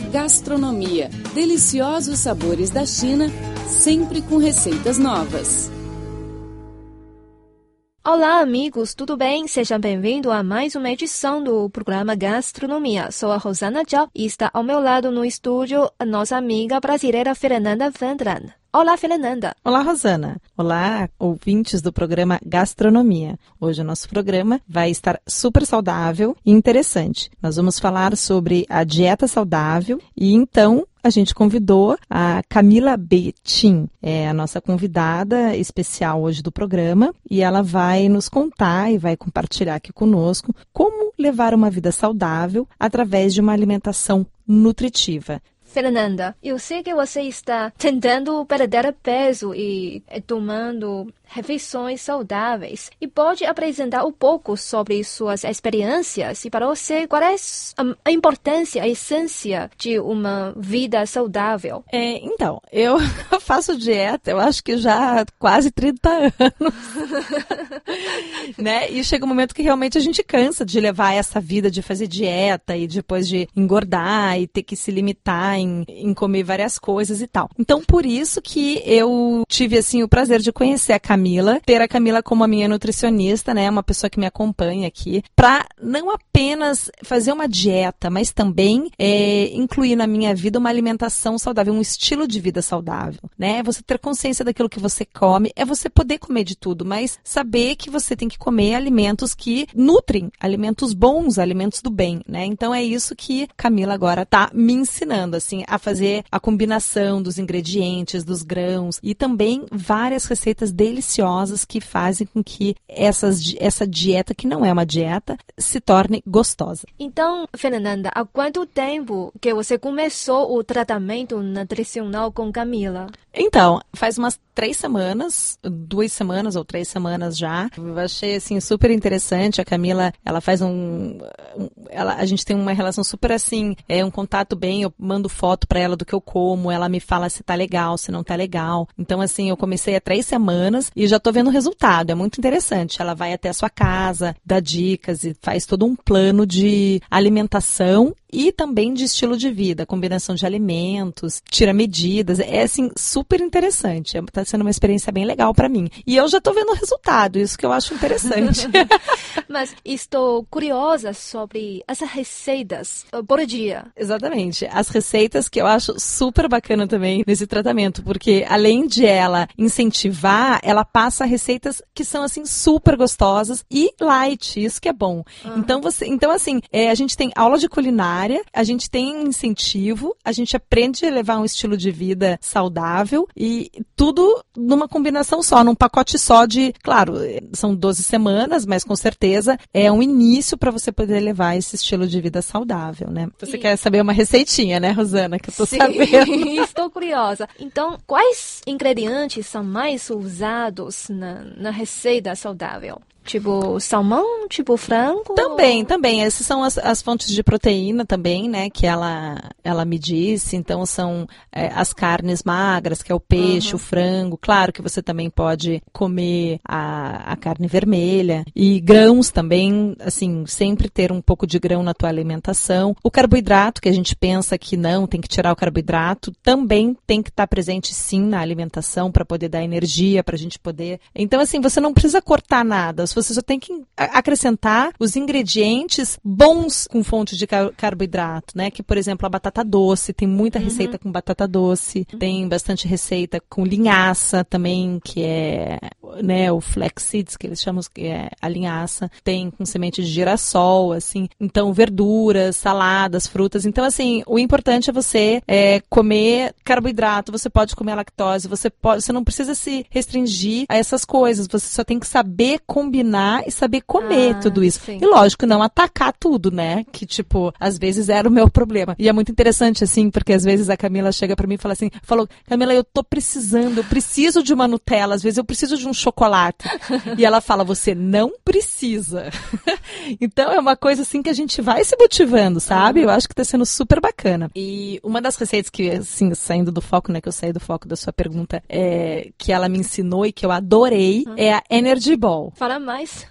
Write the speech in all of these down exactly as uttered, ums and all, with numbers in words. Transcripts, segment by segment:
Gastronomia, deliciosos sabores da China, sempre com receitas novas. Olá, amigos, tudo bem? Sejam bem-vindos a mais uma edição do programa Gastronomia. Sou a Rosana Zhao e está ao meu lado no estúdio a nossa amiga brasileira Fernanda Vendran. Olá, Fernanda. Olá, Rosana. Olá, ouvintes do programa Gastronomia. Hoje o nosso programa vai estar super saudável e interessante. Nós vamos falar sobre a dieta saudável e então a gente convidou a Camila Betim, é a nossa convidada especial hoje do programa, e ela vai nos contar e vai compartilhar aqui conosco como levar uma vida saudável através de uma alimentação nutritiva. Fernanda, eu sei que você está tentando perder peso e tomando refeições saudáveis. E pode apresentar um pouco sobre suas experiências e para você qual é a importância, a essência de uma vida saudável? É, então, eu faço dieta, eu acho que já há quase trinta anos. Né? E chega um momento que realmente a gente cansa de levar essa vida de fazer dieta e depois de engordar e ter que se limitar em, em comer várias coisas e tal. Então, por isso que eu tive assim o prazer de conhecer a Camila, ter a Camila como a minha nutricionista, né, uma pessoa que me acompanha aqui, para não apenas fazer uma dieta, mas também é, incluir na minha vida uma alimentação saudável, um estilo de vida saudável, né? Você ter consciência daquilo que você come, é você poder comer de tudo, mas saber que você tem que comer alimentos que nutrem, alimentos bons, alimentos do bem, né? Então é isso que Camila agora tá me ensinando, assim, a fazer a combinação dos ingredientes, dos grãos e também várias receitas deliciosas que fazem com que essas, essa dieta, que não é uma dieta, se torne gostosa. Então, Fernanda, há quanto tempo que você começou o tratamento nutricional com Camila? Então, faz umas três semanas, duas semanas ou três semanas já. Eu achei, assim, super interessante. A Camila, ela faz um... um ela, a gente tem uma relação super, assim, é um contato bem, eu mando foto pra ela do que eu como, ela me fala se tá legal, se não tá legal. Então, assim, eu comecei há três semanas e já tô vendo o resultado. É muito interessante. Ela vai até a sua casa, dá dicas e faz todo um plano de alimentação e também de estilo de vida, combinação de alimentos, tira medidas, é assim, super interessante, está sendo uma experiência bem legal para mim. E eu já estou vendo o resultado, isso que eu acho interessante. Mas estou curiosa sobre as receitas por dia. Exatamente, as receitas que eu acho super bacana também nesse tratamento, porque além de ela incentivar, ela passa receitas que são assim super gostosas e light, isso que é bom. Uhum. Então, você, então assim, é, a gente tem aula de culinária, a gente tem incentivo, a gente aprende a levar um estilo de vida saudável e tudo numa combinação só, num pacote só de, claro, são doze semanas, mas com certeza é um início para você poder levar esse estilo de vida saudável, né? Você e... quer saber uma receitinha, né, Rosana, que eu tô Sim, sabendo. Estou curiosa. Então, quais ingredientes são mais usados na, na receita saudável? Tipo salmão, tipo frango? Também, também. Essas são as, as fontes de proteína também, né? Que ela, ela me disse. Então, são é, as carnes magras, que é o peixe, uhum. o frango. Claro que você também pode comer a, a carne vermelha. E grãos também, assim, sempre ter um pouco de grão na tua alimentação. O carboidrato, que a gente pensa que não, tem que tirar o carboidrato, também tem que estar presente sim na alimentação para poder dar energia, para a gente poder... Então, assim, você não precisa cortar nada. Você só tem que acrescentar os ingredientes bons com fonte de car- carboidrato, né? Que, por exemplo, a batata doce, tem muita uhum. receita com batata doce, uhum. tem bastante receita com linhaça também, que é, né, o flax seeds, que eles chamam, que é a linhaça, tem com semente de girassol, assim, então verduras, saladas, frutas. Então, assim, o importante é você é, comer carboidrato, você pode comer lactose, você, pode, você não precisa se restringir a essas coisas, você só tem que saber combinar e saber comer ah, tudo isso. Sim. E lógico, não atacar tudo, né? Que, tipo, às vezes era o meu problema. E é muito interessante, assim, porque às vezes a Camila chega pra mim e fala assim, falou, Camila, eu tô precisando, eu preciso de uma Nutella, às vezes eu preciso de um chocolate. E ela fala, você não precisa. Então é uma coisa, assim, que a gente vai se motivando, sabe? Uhum. Eu acho que tá sendo super bacana. E uma das receitas que, assim, saindo do foco, né, que eu saí do foco da sua pergunta, é, que ela me ensinou e que eu adorei, uhum. é a Energy Ball. Fala mais. mais.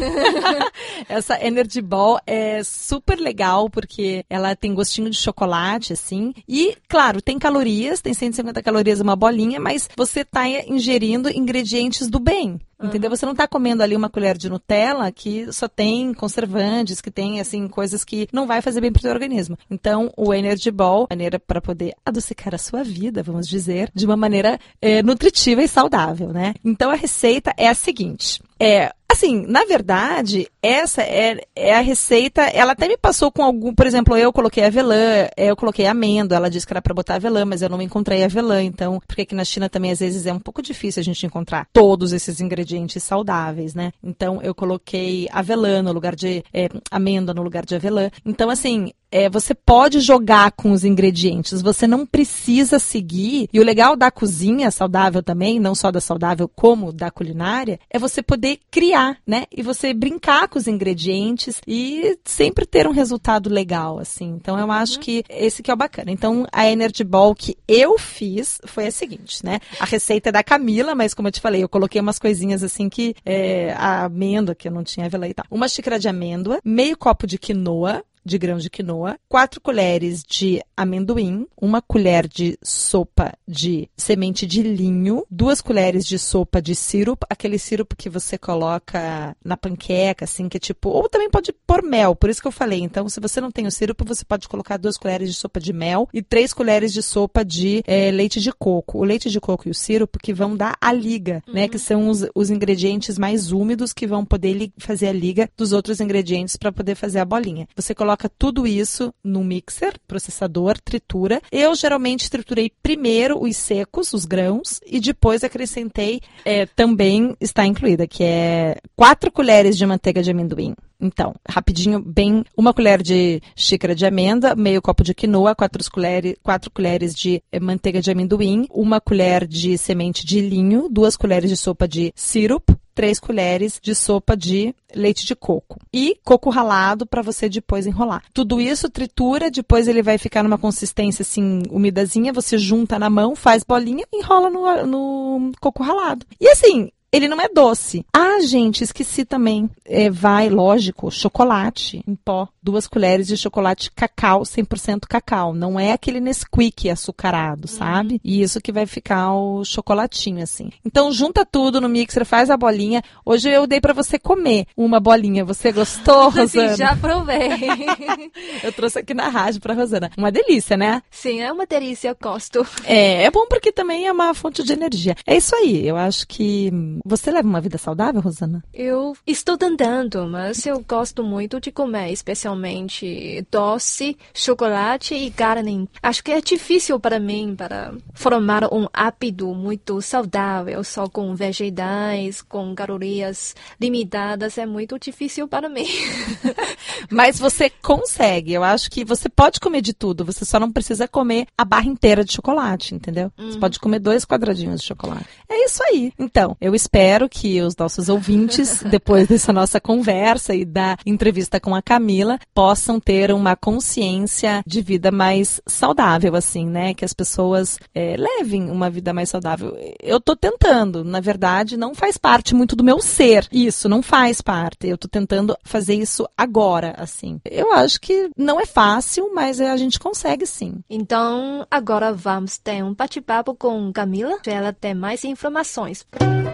Essa Energy Ball é super legal porque ela tem gostinho de chocolate, assim. E, claro, tem calorias, tem cento e cinquenta calorias uma bolinha, mas você tá ingerindo ingredientes do bem. Entendeu? Você não está comendo ali uma colher de Nutella que só tem conservantes, que tem, assim, coisas que não vai fazer bem para o seu organismo. Então, o Energy Ball, maneira para poder adocicar a sua vida, vamos dizer, de uma maneira é, nutritiva e saudável, né? Então, a receita é a seguinte. É, assim, na verdade, essa é, é a receita, ela até me passou com algum, por exemplo, eu coloquei avelã, eu coloquei amêndoa, ela disse que era para botar avelã, mas eu não encontrei avelã, então, porque aqui na China também às vezes é um pouco difícil a gente encontrar todos esses ingredientes saudáveis, né? Então, eu coloquei avelã no lugar de, é, amêndoa no lugar de avelã. Então, assim, É, você pode jogar com os ingredientes, você não precisa seguir. E o legal da cozinha saudável também, não só da saudável como da culinária, é você poder criar, né? E você brincar com os ingredientes e sempre ter um resultado legal, assim. Então, eu acho que esse que é o bacana. Então, a Energy Ball que eu fiz foi a seguinte, né? A receita é da Camila, mas como eu te falei, eu coloquei umas coisinhas assim que é, a amêndoa, que eu não tinha avelã e tal. Uma xícara de amêndoa, meio copo de quinoa, de grãos de quinoa, quatro colheres de amendoim, uma colher de sopa de semente de linho, duas colheres de sopa de sirup, aquele sirup que você coloca na panqueca, assim, que é tipo, ou também pode pôr mel, por isso que eu falei. Então, se você não tem o sirup, você pode colocar duas colheres de sopa de mel e três colheres de sopa de é, leite de coco. O leite de coco e o sirup que vão dar a liga, uhum. né, que são os, os ingredientes mais úmidos que vão poder fazer a liga dos outros ingredientes para poder fazer a bolinha. Você coloca Coloca tudo isso no mixer, processador, tritura. Eu geralmente triturei primeiro os secos, os grãos, e depois acrescentei, é, também está incluída, que é quatro colheres de manteiga de amendoim. Então, rapidinho, bem, uma colher de xícara de amêndoa, meio copo de quinoa, quatro colheres, quatro colheres de eh, manteiga de amendoim, uma colher de semente de linho, duas colheres de sopa de sirup, três colheres de sopa de leite de coco e coco ralado para você depois enrolar. Tudo isso tritura, depois ele vai ficar numa consistência assim, umidazinha, você junta na mão, faz bolinha e enrola no, no coco ralado. E assim, ele não é doce. Ah, gente, esqueci também. É, vai, lógico, chocolate em pó. Duas colheres de chocolate cacau, cem por cento cacau. Não é aquele Nesquik açucarado, sabe? E isso que vai ficar o chocolatinho, assim. Então, junta tudo no mixer, faz a bolinha. Hoje eu dei pra você comer uma bolinha. Você gostou, Rosana? Sim, já provei. Eu trouxe aqui na rádio pra Rosana. Uma delícia, né? Sim, é uma delícia, eu gosto. É, é bom porque também é uma fonte de energia. É isso aí, eu acho que... Você leva uma vida saudável, Rosana? Eu estou tentando, mas eu gosto muito de comer, especialmente doce, chocolate e carne. Acho que é difícil para mim para formar um hábito muito saudável, só com vegetais, com calorias limitadas. É muito difícil para mim. Mas você consegue. Eu acho que você pode comer de tudo. Você só não precisa comer a barra inteira de chocolate, entendeu? Uhum. Você pode comer dois quadradinhos de chocolate. É isso aí. Então, eu espero Espero que os nossos ouvintes, depois dessa nossa conversa e da entrevista com a Camila, possam ter uma consciência de vida mais saudável, assim, né? Que as pessoas é, levem uma vida mais saudável. Eu tô tentando, na verdade, não faz parte muito do meu ser. Isso, não faz parte. Eu tô tentando fazer isso agora, assim. Eu acho que não é fácil, mas a gente consegue, sim. Então, agora vamos ter um bate-papo com Camila, para ela ter mais informações.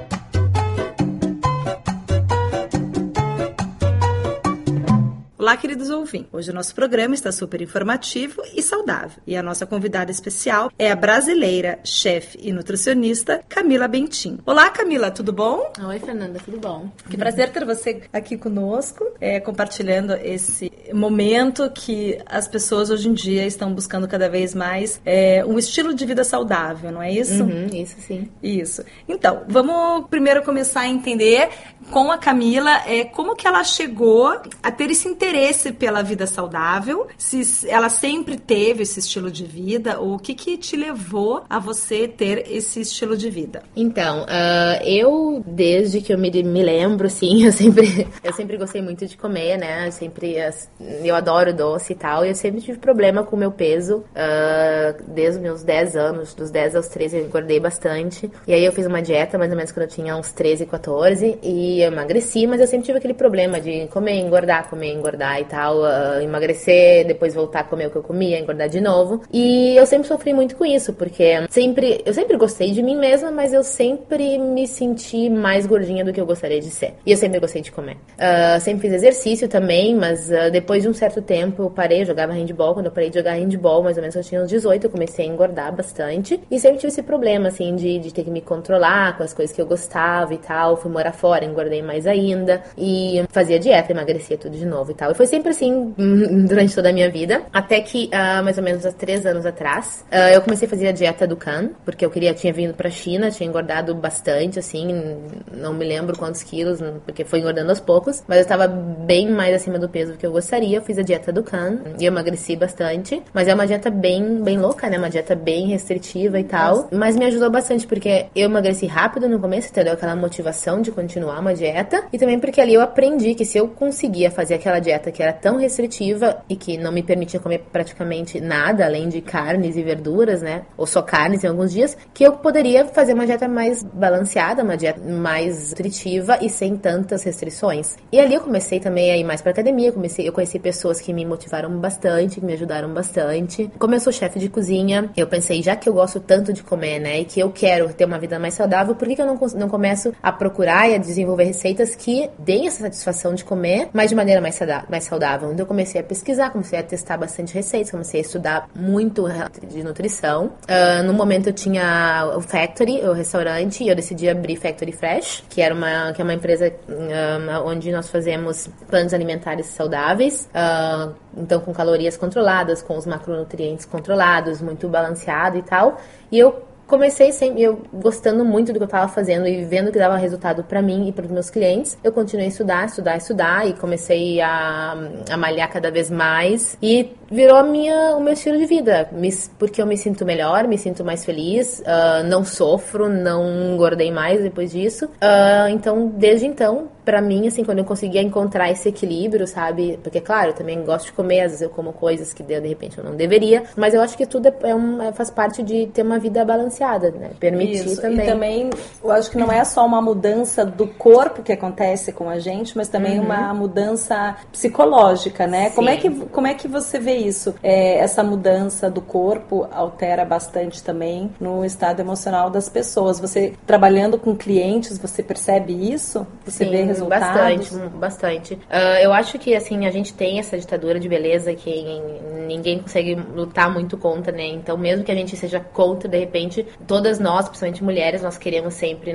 Olá, queridos ouvintes. Hoje o nosso programa está super informativo e saudável. E a nossa convidada especial é a brasileira, chefe e nutricionista, Camila Bentin. Olá, Camila, tudo bom? Oi, Fernanda, tudo bom? Que prazer ter você aqui conosco, é, compartilhando esse momento que as pessoas hoje em dia estão buscando cada vez mais é, um estilo de vida saudável, não é isso? Uhum, isso sim. Isso. Então, vamos primeiro começar a entender com a Camila é, como que ela chegou a ter esse interesse interesse pela vida saudável, se ela sempre teve esse estilo de vida, ou o que que te levou a você ter esse estilo de vida? Então, uh, eu, desde que eu me, me lembro, sim, eu sempre, eu sempre gostei muito de comer, né, eu sempre, eu adoro doce e tal, e eu sempre tive problema com o meu peso, uh, desde os meus dez anos, dos dez aos treze eu engordei bastante, e aí eu fiz uma dieta, mais ou menos quando eu tinha uns treze, quatorze, e e eu emagreci, mas eu sempre tive aquele problema de comer, engordar, comer, engordar e tal, uh, emagrecer, depois voltar a comer o que eu comia, engordar de novo. E eu sempre sofri muito com isso, porque sempre, eu sempre gostei de mim mesma, mas eu sempre me senti mais gordinha do que eu gostaria de ser. E eu sempre gostei de comer. Uh, sempre fiz exercício também, mas uh, depois de um certo tempo eu parei, eu jogava handball. Quando eu parei de jogar handball, mais ou menos eu tinha uns dezoito, eu comecei a engordar bastante. E sempre tive esse problema, assim, de, de ter que me controlar com as coisas que eu gostava e tal. Fui morar fora, engordei mais ainda. E fazia dieta, emagrecia tudo de novo e tal. E foi sempre assim durante toda a minha vida. Até que, uh, mais ou menos há três anos atrás, uh, eu comecei a fazer a dieta do Khan, porque eu queria, tinha vindo pra China, tinha engordado bastante, assim, não me lembro quantos quilos, porque foi engordando aos poucos, mas eu estava bem mais acima do peso do que eu gostaria. Eu fiz a dieta do Khan e eu emagreci bastante, mas é uma dieta bem, bem louca, né? Uma dieta bem restritiva e tal, Nossa. Mas me ajudou bastante, porque eu emagreci rápido no começo, entendeu? Aquela motivação de continuar uma dieta, e também porque ali eu aprendi que se eu conseguia fazer aquela dieta que era tão restritiva e que não me permitia comer praticamente nada, além de carnes e verduras, né? Ou só carnes em alguns dias, que eu poderia fazer uma dieta mais balanceada, uma dieta mais nutritiva e sem tantas restrições. E ali eu comecei também a ir mais pra academia, comecei, eu conheci pessoas que me motivaram bastante, que me ajudaram bastante. Como eu sou chefe de cozinha, eu pensei, já que eu gosto tanto de comer, né, e que eu quero ter uma vida mais saudável, por que, que eu não, não começo a procurar e a desenvolver receitas que deem essa satisfação de comer, mas de maneira mais saudável? Mais saudável. Então eu comecei a pesquisar, comecei a testar bastante receitas, comecei a estudar muito de nutrição. Uh, no momento eu tinha o Factory, o restaurante, e eu decidi abrir Factory Fresh, que era uma, que é uma empresa um, onde nós fazemos planos alimentares saudáveis, uh, então com calorias controladas, com os macronutrientes controlados, muito balanceado e tal. E eu comecei sempre, eu gostando muito do que eu estava fazendo e vendo que dava resultado para mim e para os meus clientes, eu continuei a estudar, estudar, estudar e comecei a, a malhar cada vez mais e virou a minha, o meu estilo de vida, porque eu me sinto melhor, me sinto mais feliz, uh, não sofro, não engordei mais depois disso. Uh, então, desde então, pra mim, assim, quando eu conseguia encontrar esse equilíbrio, sabe? Porque, claro, eu também gosto de comer, às vezes eu como coisas que de repente eu não deveria, mas eu acho que tudo é um, faz parte de ter uma vida balanceada, né? Permitir Isso. também. E também, eu acho que não é só uma mudança do corpo que acontece com a gente, mas também uhum. uma mudança psicológica, né? Como é, que, como é que você vê isso? É, essa mudança do corpo altera bastante também no estado emocional das pessoas. Você, trabalhando com clientes, você percebe isso? Você Sim, vê resultados? Bastante, bastante. Uh, eu acho que, assim, a gente tem essa ditadura de beleza que ninguém consegue lutar muito contra, né? Então, mesmo que a gente seja contra, de repente, todas nós, principalmente mulheres, nós queremos sempre,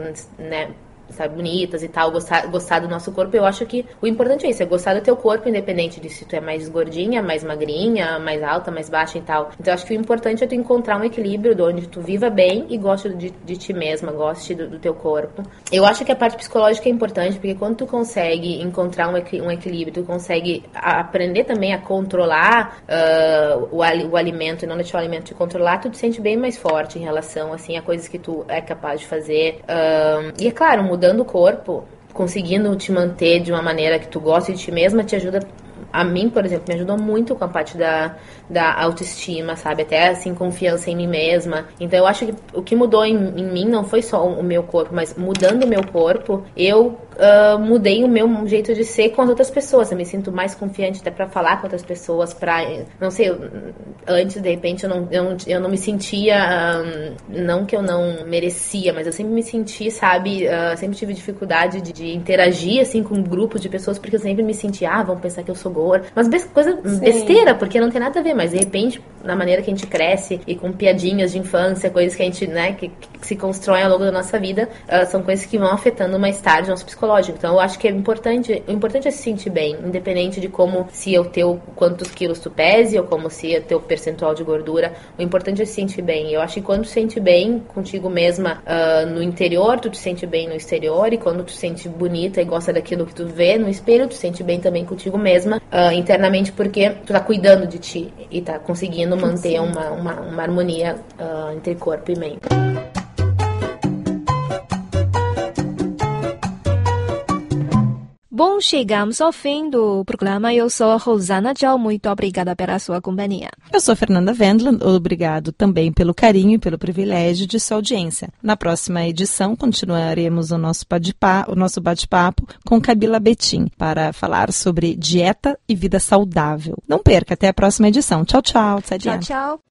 né, estar bonitas e tal, gostar, gostar do nosso corpo. Eu acho que o importante é isso, é gostar do teu corpo, independente de se tu é mais gordinha, mais magrinha, mais alta, mais baixa e tal. Então, eu acho que o importante é tu encontrar um equilíbrio de onde tu viva bem e goste de, de ti mesma, goste do, do teu corpo. Eu acho que a parte psicológica é importante, porque quando tu consegue encontrar um, um equilíbrio, tu consegue aprender também a controlar uh, o, o alimento e não deixar o alimento te controlar, tu te sente bem mais forte em relação, assim, a coisas que tu é capaz de fazer. Uh, e é claro, mudando o corpo, conseguindo te manter de uma maneira que tu gosta de ti mesma, te ajuda. A mim, por exemplo, me ajudou muito com a parte da, da autoestima, sabe? Até, assim, confiança em mim mesma. Então, eu acho que o que mudou em, em mim não foi só o meu corpo, mas mudando o meu corpo, eu uh, mudei o meu jeito de ser com as outras pessoas. Eu me sinto mais confiante até pra falar com outras pessoas, pra... Não sei, eu, antes, de repente, eu não, eu não, eu não me sentia... Um, não que eu não merecia, mas eu sempre me senti, sabe? Uh, sempre tive dificuldade de, de interagir, assim, com grupos de pessoas, porque eu sempre me sentia, ah, vão pensar que eu sou gorda. Mas coisa Sim. besteira, porque não tem nada a ver, mas de repente, na maneira que a gente cresce e com piadinhas de infância, coisas que a gente, né, que, que se constroem ao longo da nossa vida, uh, são coisas que vão afetando mais tarde o nosso psicológico. Então, eu acho que é importante, o importante é se sentir bem, independente de como, se o teu, quantos quilos tu pese, ou como se o teu percentual de gordura, o importante é se sentir bem. Eu acho que quando tu se sente bem contigo mesma uh, no interior, tu te sente bem no exterior, e quando tu te sente bonita e gosta daquilo que tu vê no espelho, tu te sente bem também contigo mesma, Uh, internamente, porque tu tá cuidando de ti e tá conseguindo manter uma, uma, uma harmonia uh, entre corpo e mente. Bom, chegamos ao fim do programa. Eu sou Rosana Zhao. Muito obrigada pela sua companhia. Eu sou Fernanda Wendland. Obrigado também pelo carinho e pelo privilégio de sua audiência. Na próxima edição, continuaremos o nosso bate-papo, o nosso bate-papo com Kabila Betim para falar sobre dieta e vida saudável. Não perca, até a próxima edição. Tchau, tchau. Tchau, tchau.